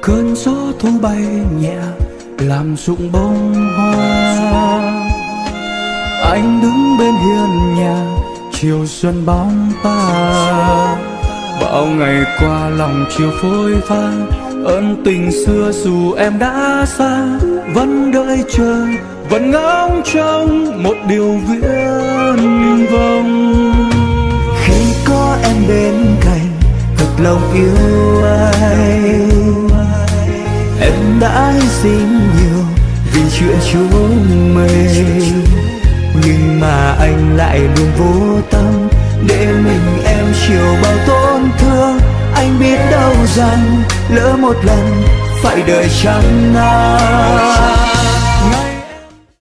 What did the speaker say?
Cơn gió thu bay nhẹ làm rụng bông hoa. Anh đứng bên hiên nhà chiều xuân bóng ta. Bao ngày qua lòng chiều phôi pha, ân tình xưa dù em đã xa, vẫn đợi chờ, vẫn ngóng trông một điều viễn vông. Khi có em bên cạnh thật lòng yêu anh, em đã hy sinh nhiều vì chuyện chúng mình, nhưng mà anh lại luôn vô tâm để mình em chịu bao tổn thương. Anh biết đâu rằng lỡ một lần phải đợi trăm năm.